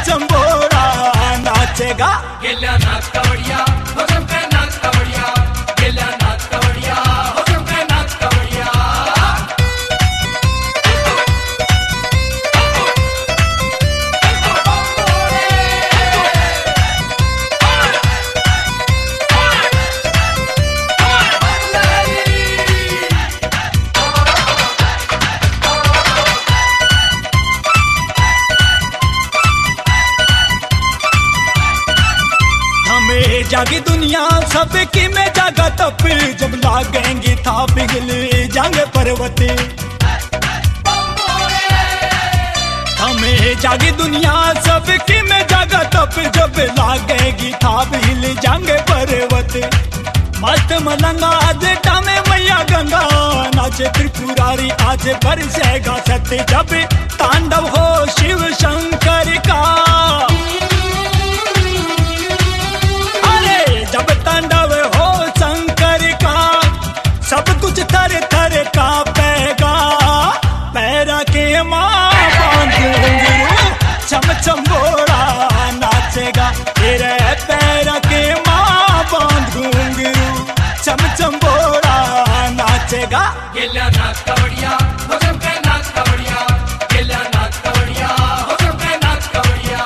चंबोड़ा नाचेगा। गेल्या नाच कवडिया हो चमके नाच कवडिया, गेल्या नाच कवडिया हो चमके नाच कवडिया। जागी दुनिया सबकी में जागा तप, जब लागेंगी था पिघले जाएंगे पर्वत। हमें जागी दुनिया सबकी में जागा तप, जब लागेंगी था पिघले जाएंगे पर्वत। मस्त मलंगा आज टामे मैया गंगा, नाचे त्रिपुरारी आज बरसेगा सत्य, जब तांडव हो शिव शंकर का। जब तांडव हो शंकर का, सब कुछ थर थर कांपेगा। पैरा के माँ बांध घुंघरू, चम चंबोड़ा नाचेगा। तेरे पैरा के माँ बांध घुंघरू, चम चंबोड़ा नाचेगा। गेल्या नाच कवडिया हो चमके नाच कवडिया, गेल्या नाच कवडिया हो चमके नाच कवडिया।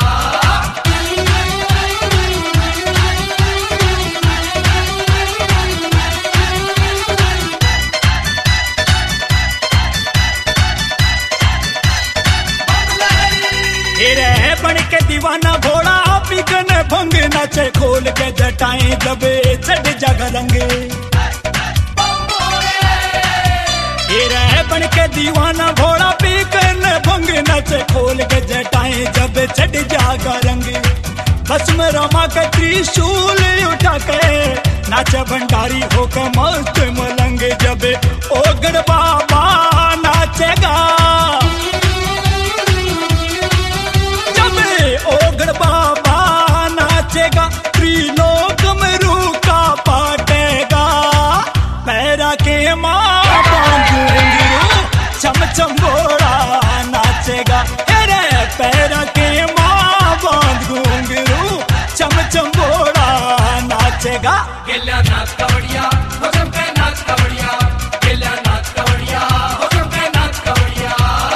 रे बन के दीवाना भोला पिकन भंग, नाचे खोल के जटाएं दबे चढ़ जागा रंग। रे बन के दीवाना भोला पिकन भंग, नाचे खोल के जटाएं जब चढ़ जागा रंग। भस्म रमा के त्रिशूल उठा के, नाचे भंडारी होकर मस्त मलंग, जब ओगड़ बाबा नाचेगा। ओगड़ बाबा नाचेगा, त्रिलोक में रूका पाटेगा। पैरा के माँ बांध घुंघरू, चम चंबोड़ा नाचेगा। अरे पैरा के माँ बांध घुंघरू, चम चंबोड़ा नाचेगा। गेल्या नाच कवडिया हो चमके नाच कवडिया, गेल्या नाच कवडिया हो चमके नाच कवडिया।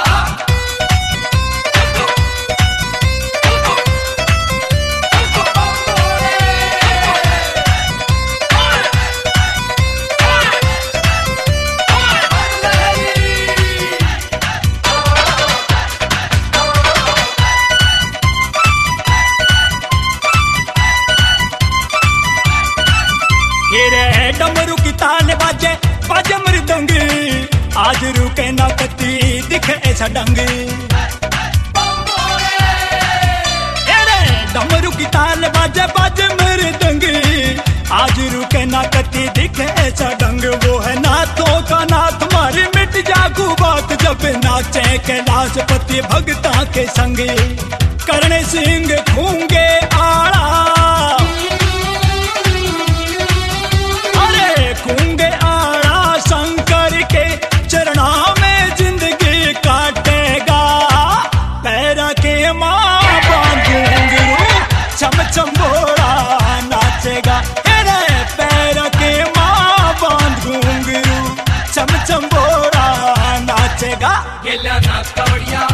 डमरू की ताल बाजे बाजे मृदंग, आज रुके ना कती दिखे ऐसा डंग। डमरू की ताल बाजे बाजे मृदंग, आज रुके ना कती दिखे ऐसा डंग। वो है नाथों का नाथ, मारे मिट जागू बात, जब नाचे कैलाश पति भगता के संग। कर्ण सिंह खूंगे आड़ा, खूंगे आड़ा शंकर के चरणा में जिंदगी काटेगा। पैरा के माँ बांध घुंघरू, चम चंबोड़ा नाचेगा। अरे पैरा के माँ बांध घुंघरू, चम चंबोड़ा नाचेगा। गेल्या नाच कवडिया